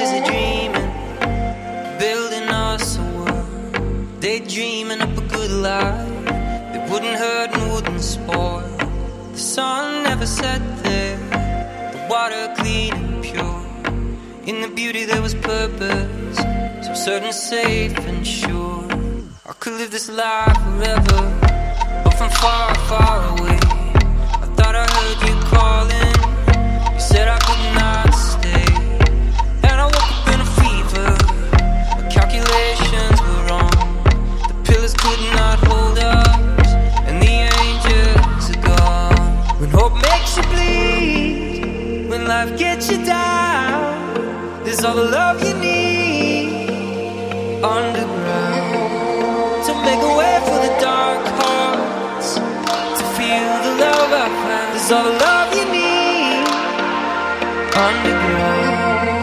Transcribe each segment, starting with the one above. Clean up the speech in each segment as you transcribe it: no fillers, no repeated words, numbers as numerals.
crazy dreaming, building us a world, daydreaming up a good life that wouldn't hurt and wouldn't spoil. The sun never set there, the water clean and pure. In the beauty there was purpose, so certain, safe and sure. I could live this life forever, but from far, far away. I thought I heard you calling, you said I could not stay. And I woke up in a fever, my calculations were wrong. The pillars could not hold us, and the angels are gone. When hope makes you bleed, when life gets you down, there's all the love you need underground to make a way for the dark hearts to feel the love I found. There's all the love you need underground.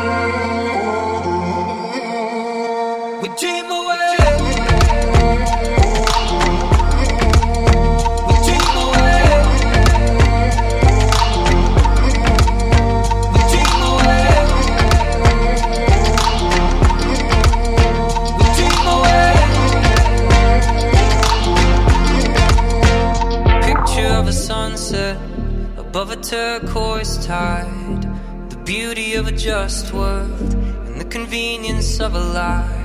We dream away. Sunset above a turquoise tide, the beauty of a just world and the convenience of a lie.